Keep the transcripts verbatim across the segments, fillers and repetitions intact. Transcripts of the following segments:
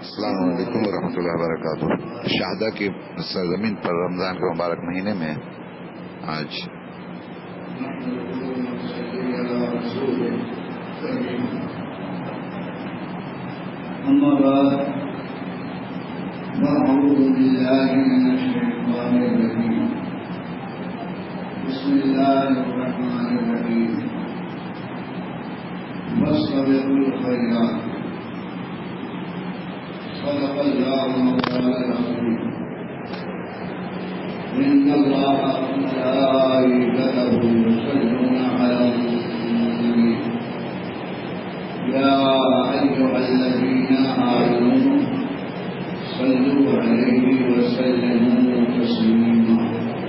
السلام علیکم ورحمۃ اللہ وبرکاتہ. شہدا کی سرزمین پر رمضان کے مبارک مہینے میں آج أما بعد فأعوذ بالله من الشيطان الرجيم. بسم الله الرحمن الرحيم. فاستبقوا الخيرات. صدق الله مولانا العظيم. إن الله وملائكته يصلون على النبي يا أيها الذين آمنوا صلوا عليه وسلموا تسليما.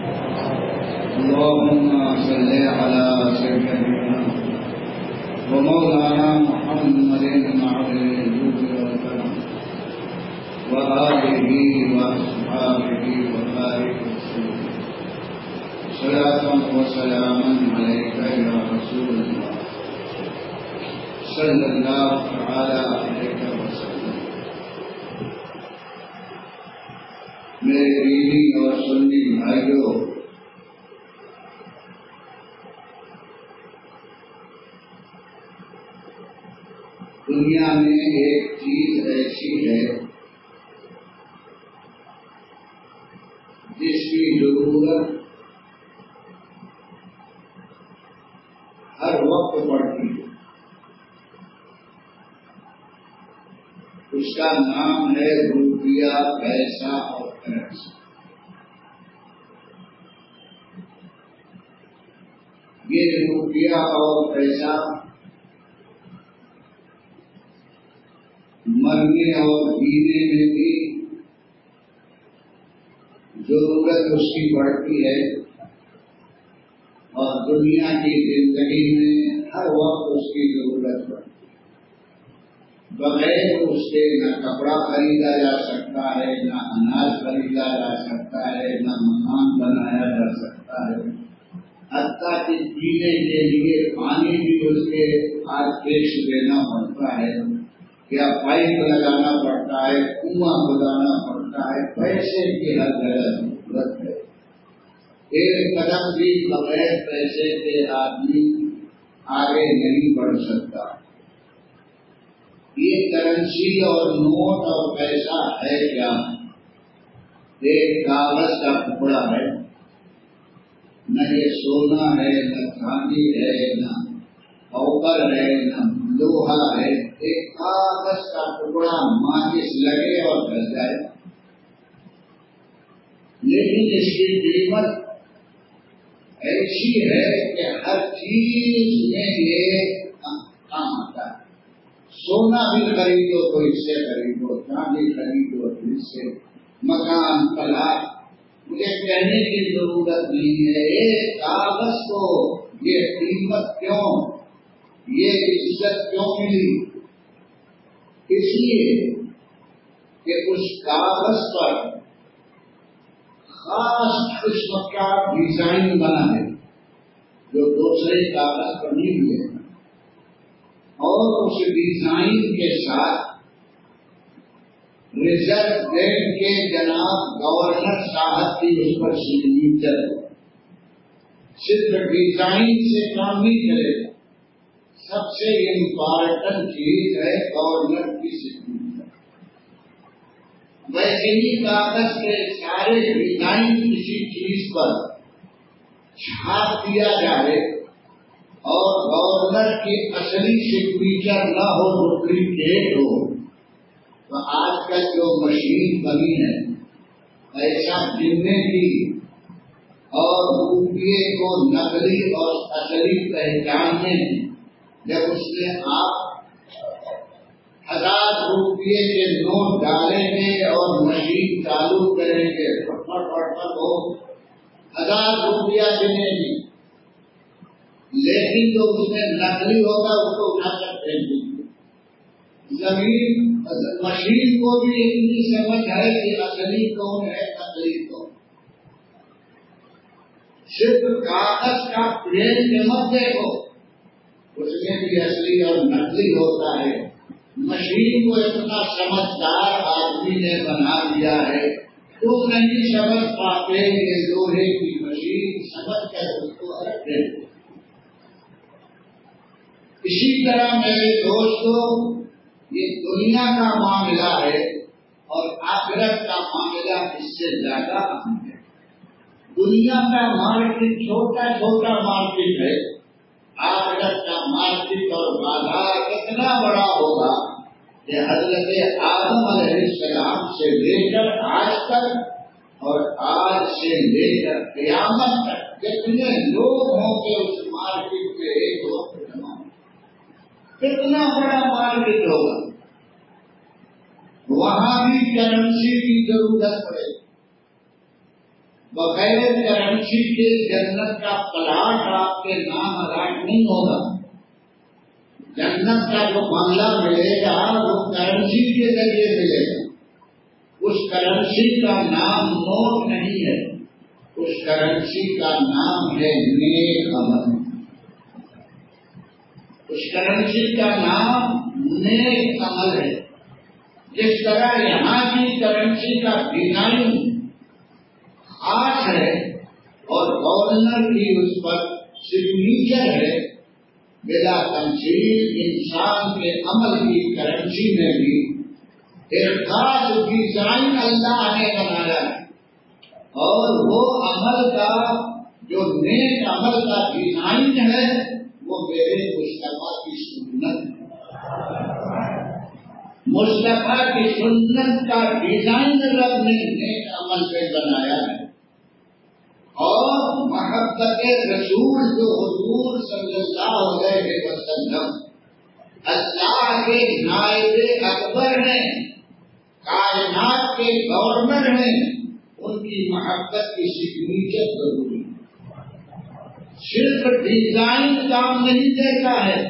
اللهم صل على سيدنا ومولانا محمد عبد الجود والكرم وآله وأصحابه وبارك وسلم. صلاة وسلاما عليك يا رسول الله صلی اللہ تعالی علیہ وسلم. میرے دینی اور سنی بھائیوں، دنیا میں ایک چیز ایسی ہے جس کی ضرورت ہر وقت پڑتی ہے. اس کا نام ہے روپیہ، پیسہ اور کرنسی. یہ روپیہ اور پیسہ مرنے اور جینے میں بھی ضرورت اس کی پڑتی ہے، اور دنیا کی زندگی میں ہر وقت اس کی ضرورت پڑتی ہے. بغیر اس کے نہ کپڑا خریدا جا سکتا ہے، نہ اناج خریدا جا سکتا ہے، نہ مکان بنایا جا سکتا ہے. حتیٰ کہ پینے کے لیے پانی بھی اس کے ہاتھ پیش دینا پڑتا ہے، یا پائپ لگانا پڑتا ہے، کنواں کھدانا پڑتا ہے. پیسے کی ہر جگہ ضرورت ہے. ایک قدم بھی بغیر پیسے کے آدمی آگے نہیں بڑھ سکتا. یہ کرنسی اور نوٹ اور پیسہ ہے کیا؟ ایک کاغذ کا ٹکڑا ہے. نہ یہ سونا ہے، نہ چاندی ہے، نہ اوپر ہے، نہ لوہا ہے. ایک کاغذ کا ٹکڑا ماچس لگے اور جل جائے. لیکن اس کی قیمت ایسی ہے کہ ہر چیز میں یہ کام آتا ہے. سونا بھی خریدو تو اس سے خریدو، چاندی خریدو تو اس سے. مکان، پلاٹ، مجھے کہنے کی ضرورت نہیں ہے. ایک کاغذ کو یہ قیمت کیوں، یہ عزت کیوں ملی؟ اس لیے کہ اس کاغذ پر خاص قسم کا ڈیزائن بنا ہے جو دوسرے کاغذ پر نہیں ہوئے، اور اس ڈیزائن کے ساتھ ریزرو بینک کے جناب گورنر صاحب کی اس پر سگنیچر. صرف ڈیزائن سے کام نہیں کرے گا، سب سے امپارٹنٹ چیز ہے گورنر کی سگنیچر. ویسے ہی کاغذ کے سارے ڈیزائن کسی چیز پر چھاپ دیا جائے اور گورنر کی اصلی سگنیچر نہ ہو، ڈپلیکیٹ ہو، تو آج کل جو مشین بنی ہے ایسا گننے کی اور روپیے کو نقلی اور اصلی پہچاننے کی، جب اس میں آپ ہزار روپیے کے نوٹ ڈالیں گے اور مشین چالو کریں گے تو ہزار روپیہ گنے گی. لیکن جو اس میں نقلی ہوگا اس کو اٹھا کر پھینک دیں گے. زمین مشین کو بھی اتنی سمجھ ہے کہ اصلی کون ہے، نقلی کون. صرف کاغذ کا پرنٹ مت دیکھو، اس میں بھی اصلی اور نقلی ہوتا ہے. مشین کو اتنا سمجھدار آدمی نے بنا دیا ہے، تم نہیں سمجھ پاتے کہ لوہے کی مشین سمجھ کر اس کو رکھتے۔ اسی طرح میرے دوستوں، یہ دنیا کا معاملہ ہے اور آخرت کا معاملہ اس سے زیادہ اہم ہے۔ دنیا کا مارکیٹ چھوٹا چھوٹا مارکیٹ ہے، آخرت کا مارکیٹ اور بازار اتنا بڑا ہوگا کہ حضرت آدم علیہ السلام سے لے کر آج تک اور آج سے لے کر قیامت تک کتنے لوگ ہوں گے اس مارکیٹ میں ایک وقت جمع، کتنا بڑا مارکیٹ ہوگا۔ وہاں بھی کرنسی کی ضرورت پڑے، بغیر کرنسی کے جنت کا پلاٹ آپ کے نام الاٹ نہیں ہوگا۔ جنت کا جو بنگلہ ملے گا وہ کرنسی کے ذریعے ملے گا۔ اس کرنسی کا نام نوٹ نہیں ہے، اس کرنسی کا نام ہے نیک عمل۔ اس کرنسی کا نام نیک عمل ہے۔ جس طرح یہاں کی کرنسی کا ڈیزائن خاص ہے اور گورنر کی اس پر سگنیچر ہے، بلا تمثیل انسان کے عمل کی کرنسی میں بھی ایک خاص ڈیزائن اللہ نے بنایا ہے، اور وہ عمل کا جو نیک عمل کا ڈیزائن ہے وہ میرے مصطفیٰ کی سنت ہے۔ مصطفیٰ کی سنت کا ڈیزائن رب نے نیک عمل پہ بنایا ہے، اور محبت رسول جو حضور صلی اللہ علیہ وسلم اللہ کے نائب اکبر ہیں، کائنات کے گورنر ہیں، ان کی محبت کی سگنیچر ضروری ہے۔ صرف ڈیزائن کام نہیں دیتا ہے،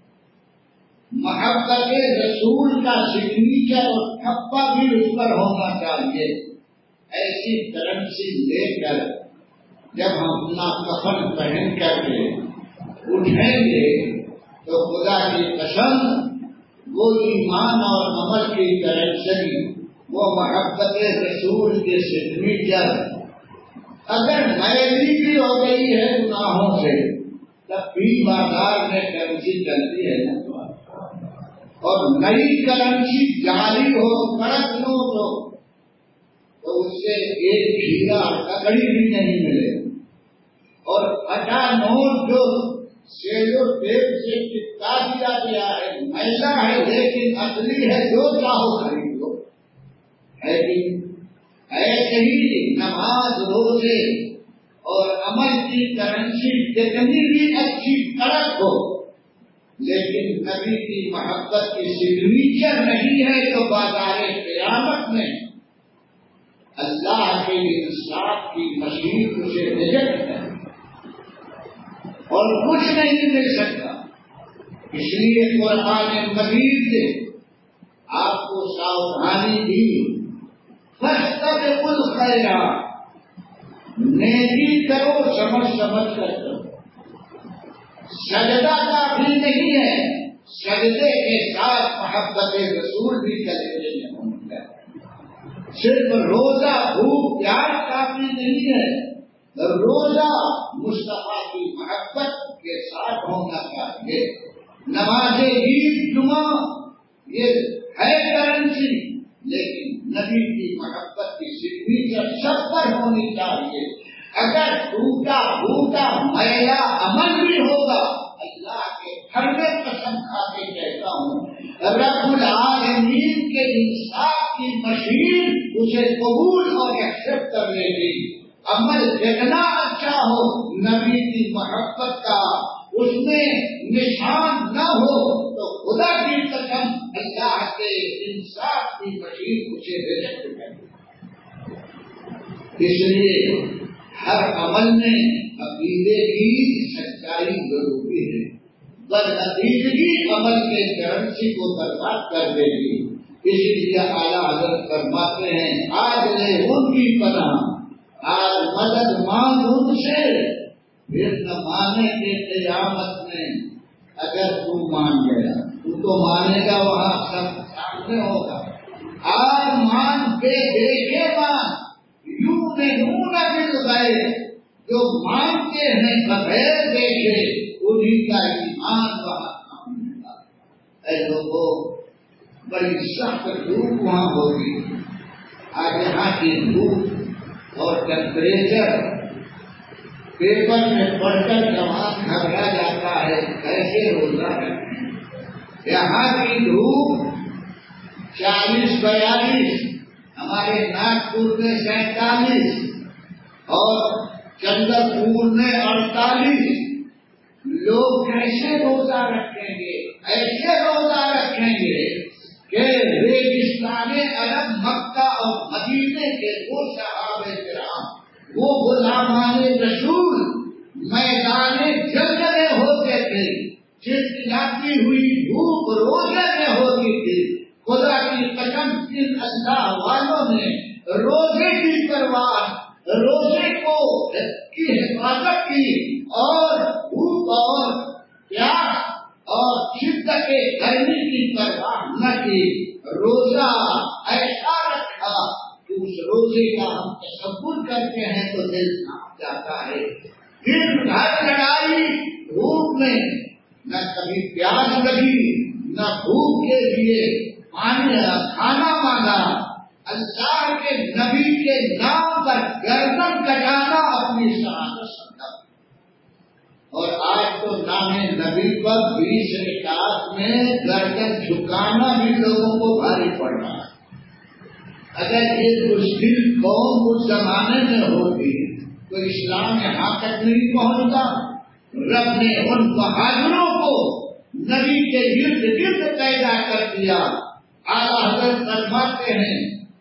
محبت رسول کا سگنیچر اور ٹھپا بھی اس پر ہونا چاہیے۔ ایسی کرنسی لے کر جب ہم اپنا کفن پہن کر کے اٹھیں گے تو خدا کی قسم وہ ایمان اور عمل کی کرنسی، وہ محبت رسول کے سگنیچر اگر میلی بھی ہو گئی ہے گناہوں سے تب بھی بازار میں کرنسی چلتی ہے نا، اور نئی کرنسی جاری ہو کڑک نوٹ ہو تو اس سے ایک ہیرا ککڑی بھی نہیں ملے، اور پھٹا نوٹ جو سیلو ٹیپ سے چپکا دیا گیا ہے میلا ہے لیکن اصلی ہے، جو چاہو خرید لو، ہے کہ ایسے ہی نماز روزے اور عمل کی کرنسی کتنی بھی اچھی کڑک ہو لیکن نبی کی محبت کی سگنیچر نہیں ہے تو بازار قیامت میں اللہ کے انصاف کی مشین اسے ریجیکٹ ہے اور کچھ نہیں مل سکتا۔ اس لیے قرآن مجید نے آپ کو ساودھانی دی، فاستبقوا الخیرات، نیکی کرو سمجھ سمجھ کر کرو۔ سجدہ کافی نہیں ہے، سجدے کے ساتھ محبت رسول بھی چلے ہونا ہے۔ صرف روزہ بھوک پیاس کافی نہیں ہے، روزہ مصطفیٰ کی محبت کے ساتھ ہونا چاہیے۔ نماز عید جمعہ یہ ہے کرنسی لیکن نبی کی محبت کی سگنیچر سب پر ہونی چاہیے۔ اگر ٹوٹا پھوٹا میلا عمل بھی ہوگا، اللہ کے گھر میں قسم کھا کے کہتا ہوں رب العالمین کے انصاف کی مشین اسے قبول اور ایکسپٹ کر لے گی۔ عمل جتنا اچھا ہو نبی کی محبت کا اس میں نشان نہ ہو تو خدا کی قسم اللہ کے انصاف کی مشین اسے ریجیکٹ کر دے۔ اس لیے ہر عمل میں عقیدے کی سچائی ضروری ہے، بدعقیدگی عمل کے کرنسی کو برباد کر دے گی۔ اسی لیے اعلیٰ حضرت فرماتے ہیں آج لے ان کی پناہ، آج مدد مانگ ان سے، پھر نہ مانے کے قیامت میں اگر تو مان گیا تو تو مانے گا وہاں سب سامنے ہوگا. آج مان کے دیکھے مان یوں میں نوں نہ مل گئے. جو مانتے ہیں بغیر دیکھے انہیں کا ایمان وہاں سامنے گا. اے لوگوں بڑی سخت دھوپ وہاں ہوگی. آج یہاں کی دھوپ اور ٹیمپریچر پیپر میں پڑھ کر جوان گھبرا جاتا ہے کیسے روزہ رکھیں. یہاں کی دھوپ چالیس بیالیس، ہمارے ناگپور میں سینتالیس اور چندر پور میں اڑتالیس. لوگ کیسے روزہ رکھیں گے؟ ایسے روزہ رکھیں گے کہ ریگستان عرب مکہ اور مدینے کے وہ صحابہ کرام، وہ غلامان رسول میدان جنگ میں ہوتے تھے، چلچلاتی ہوئی دھوپ روزے میں ہوتی تھی. خدا کی قسم جن اللہ والوں نے روزے کی پرواہ، روزے کو کی حفاظت کی اور دھوپ اور پیاس اور شدت گرمی کی پرواہ نہ کی، روزہ ایسا رکھا کہ اس روزے کا ہم تصور کرتے ہیں تو دل کانپ جاتا ہے. دن بھر لڑائی دھوپ میں، نہ کبھی پیاس لگی نہ بھوک کے لیے پانی کھانا مانگا. اللہ کے نبی کے نام پر گردن کٹانا اپنی شہادت سمجھا. اور آج تو نام نبی پر بیس رکعت میں گردن جھکانا بھی لوگوں کو بھاری پڑ رہا ہے. اگر یہ مشکل قوم اس زمانے میں ہوتی تو اسلام یہاں تک نہیں پہنچتا. رب نے ان بہادروں کو نبی کے گرد گرد پیدا کر دیا. اعلیٰ حضرت فرماتے ہیں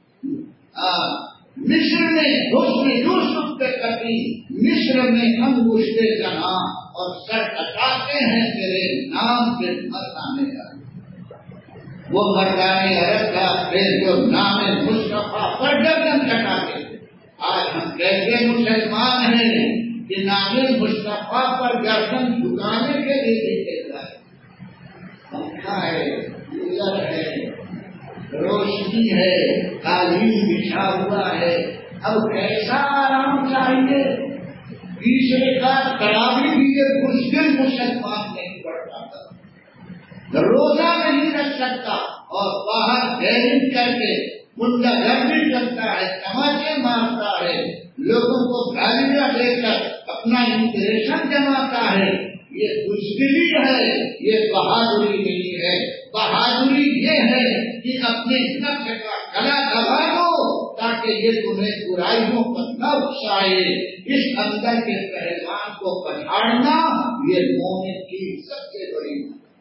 مصر میں حسن یوسف پہ کٹی، مصر میں انگشت جہاں اور سر کٹاتے ہیں تیرے نام کے مردانے عرب. وہ مردانے عرب کا پھر جو نام مصطفیٰ پر گردن کٹاتے تھے. آج ہم کیسے مسلمان ہیں کہ نام مصطفیٰ پر گردن جھکانے کے لیے دیکھے جائے. پنکھا ہے، کولر ہے، روشنی ہے، قالین بچھا ہوا ہے، اب کیسا آرام چاہیے. تیسرے کا تراویح بھی یہ کچھ دن مسلمان نہیں پڑ پاتا، روزہ نہیں رکھ سکتا اور باہر گیرنگ کر کے منڈا گرمی کرتا ہے، تماچے مارتا ہے، لوگوں کو گالیاں دے کر اپنا امپریشن جماتا ہے. یہ بزدلی ہے، یہ بہادری نہیں ہے. بہادری یہ ہے کہ اپنے نفس کا گلا دبا دو تاکہ یہ تمہیں برائیوں پر نہ اکسائے. اس اندر کے پہلوان کو پچھاڑنا یہ مومن کی سب سے بڑی.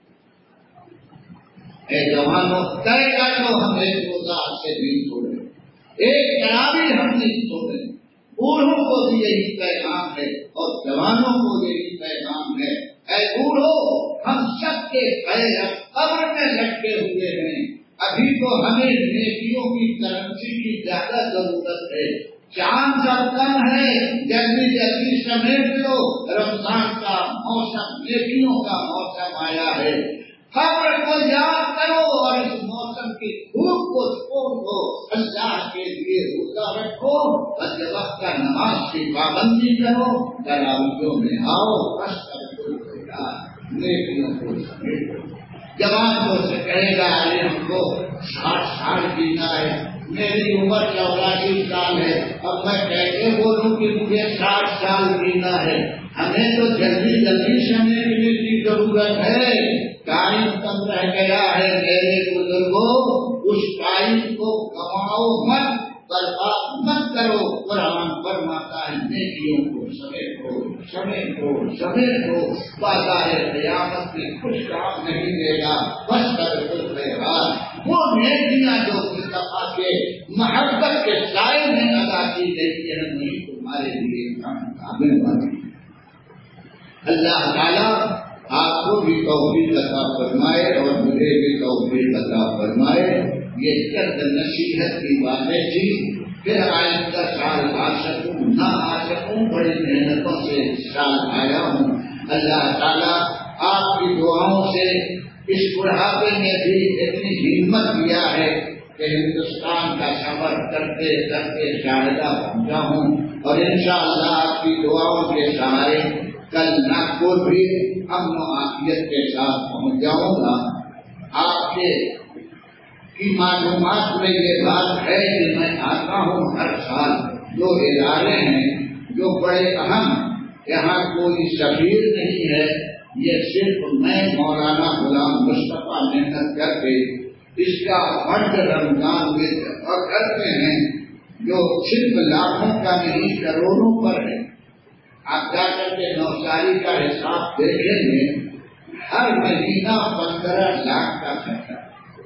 اے جوانوں طے کر لو ہم ایک روزہ سے نہیں چھوڑیں، ایک تراویح ہم نہیں چھوڑیں. بوڑھوں کو بھی یہی پیغام ہے اور جوانوں کو یہی پیغام ہے. اے بوڑھو ہم سب کے پیر قبر میں لٹکے ہوئے ہیں. ابھی تو ہمیں نیکیوں کی کرنسی کی زیادہ ضرورت ہے. چاند جب کم ہے جلدی جلدی سمیٹ لو، رمضان کا موسم نیکیوں کا موسم آیا ہے. قبر کو یاد کرو اور اس موسم کی دھوپ کو چھوڑ دو. اللہ کے لیے روزہ رکھو، بد وقت کا نماز کی پابندی کرو، تراویحوں میں آؤ، بس نیکیوں کو سمیٹو. جوان کو سے کہے گا ارے ہم کو ساٹھ سال جینا ہے، میری عمر چوراسی سال ہے، اب میں کیسے بولوں کہ مجھے ساٹھ سال جینا ہے. ہمیں تو جلدی جلدی سمیٹنے کی ضرورت ہے. ٹائم کم رہ گیا ہے میرے بزرگوں، اس ٹائم کو گواؤ مت، برباد مت کرو. قرآن فرماتا ہے نیکیوں کو سمیٹو سمیٹو سمیٹو. بازار قیامت میں کچھ کام نہیں دے گا، بس کر وہ نیکیاں جو مصطفیٰ کے محبت کے سائے میں ادا کی گئی ہیں نہیں تمہارے لیے کامل بات. اللہ تعالیٰ آپ کو بھی توفیق عطا فرمائے اور مجھے بھی توفیق عطا فرمائے. یہ چند نصیحت کی باتیں تھی. پھر آئندہ سال آ سکوں نہ آ سکوں، بڑی محنتوں سے سال آیا ہوں. اللہ تعالیٰ آپ کی دعاؤں سے اس بڑھاپے میں بھی اتنی ہمت کیا ہے کہ ہندوستان کا سفر کرتے کرتے شاہدہ پہنچا ہوں، اور انشاءاللہ آپ کی دعاؤں کے سہارے کل ناگپور بھی امن و عافیت کے ساتھ پہنچ جاؤں گا۔ آپ کے کی معلومات میں یہ بات ہے کہ میں آتا ہوں ہر سال، جو ادارے ہیں جو بڑے اہم، یہاں کوئی سفیر نہیں ہے، یہ صرف میں مولانا غلام مصطفیٰ محنت کر کے اس کا فرد رمضان میں اور کرتے ہیں، جو صرف لاکھوں کا نہیں کروڑوں پر ہے۔ آپ جا کر کے نوساری کا حساب دیکھیں گے، ہر مہینہ پندرہ لاکھ کا خرچہ،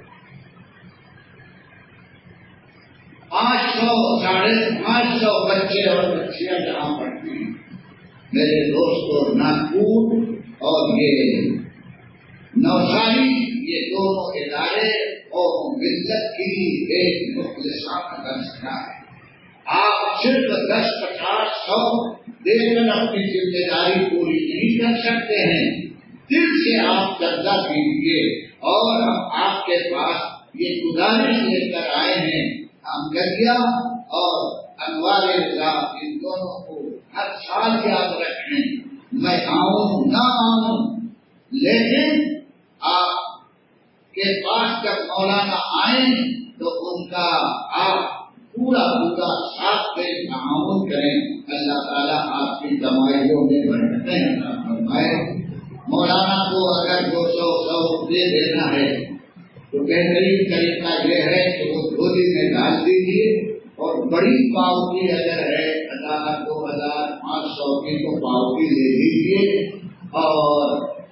پانچ سو ساڑھے پانچ سو بچے اور بچیاں جہاں پڑھتی ہیں۔ میرے دوستوں، ناگپور اور یہ نوساری، یہ دونوں ادارے اور ملت کی ایک مخلصانہ درسگاہ ہے۔ آپ صرف دس پچاس سو دے کر اپنی ذمہ داری پوری نہیں کر سکتے ہیں، دل سے آپ چندہ کیجیے، اور ہم آپ کے پاس یہ گزارش لے کر آئے ہیں، امجدیہ اور انوار رضا ان دونوں کو ہر سال یاد رکھیں۔ میں آؤں نہ آؤں، لیکن آپ کے پاس جب مولانا آئیں تو ان کا آپ پورا پورا ساتھ دے تعاون کریں۔ اللہ تعالیٰ آپ کی کمائیوں میں برکتیں عطا فرمائے۔ مولانا کو اگر دو سو سو دے دینا ہے تو بہترین طریقہ یہ ہے کہ وہ جھولی میں ڈال دیجیے، اور بڑی پاؤتی اگر ہے ہزار دو ہزار پانچ سو کی تو پاؤتی لے لیجیے، اور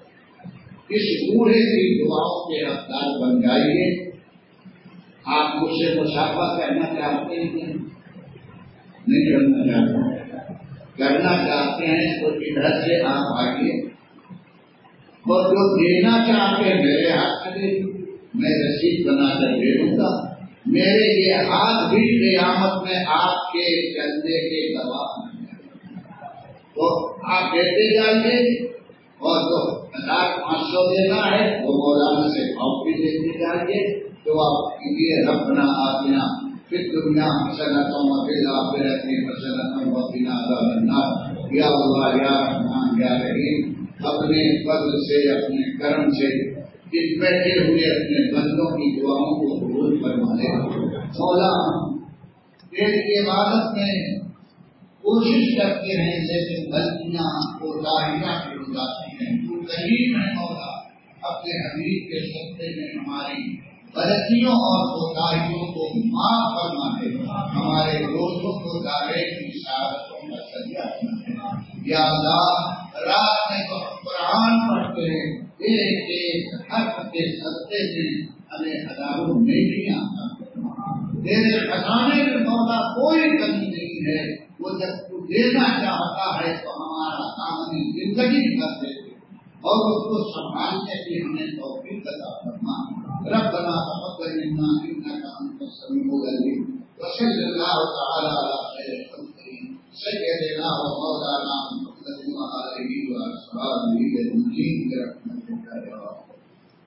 اس بوڑھے کی دعاؤں کے حقدار بن جائیے۔ آپ مجھ سے مصافحہ کرنا چاہتے ہیں، نہیں کرنا چاہتے، کرنا چاہتے ہیں تو ادھر سے آپ آئیے، اور جو دینا چاہتے ہیں میرے ہاتھ میں دے، میں رسید بنا کر دے دوں گا۔ میرے یہ ہاتھ بھی قیامت میں آپ کے چندے کے گواہ ہیں، تو آپ دیتے جائیے، اور جو ہزار پانچ سو دینا ہے وہ مولانا سے کاپی دیتے جائیے۔ تو آپ کیجیے ربنا آتنا فی الدنیا حسنۃ وفی الآخرۃ حسنۃ وقنا عذاب النار۔ یا اللہ یا رحمان یا رحیم، اپنے فضل سے اپنے کرم سے جن بیٹھے ہوئے اپنے بندوں کی دعاؤں کو قبول فرما لے۔ مولا تیری عبادت میں کوشش کرتے ہیں لیکن غلطیاں کوتاہیاں بھی ہو جاتی ہیں، تو کریم ہے مولا، اپنے حبیب کے صدقے میں ہماری غلطیوں اور کوتاہیوں کو معاف فرما دے، ہمارے دوستوں کو دارے کی سعادتوں کا ذریعہ بنا دے۔ یا اللہ، رات میں تو قرآن پڑھتے ہیں، ایک ایک حرف کے صدقے میں ہمیں ہزاروں نیکیاں عطا فرما۔ تیرے خزانے میں مولا کوئی کمی نہیں ہے، وہ جب تو دینا چاہتا ہے تو ہمارا سامنے زندگی کر دیتے، اور اس کو سنبھالنے کی ہمیں توفیق عطا فرما۔ ربنا تقبل منا انك انت السميع العليم، وصلى الله تعالى على خير خلقه سيدنا ومولانا محمد وآله وأصحابه أجمعين۔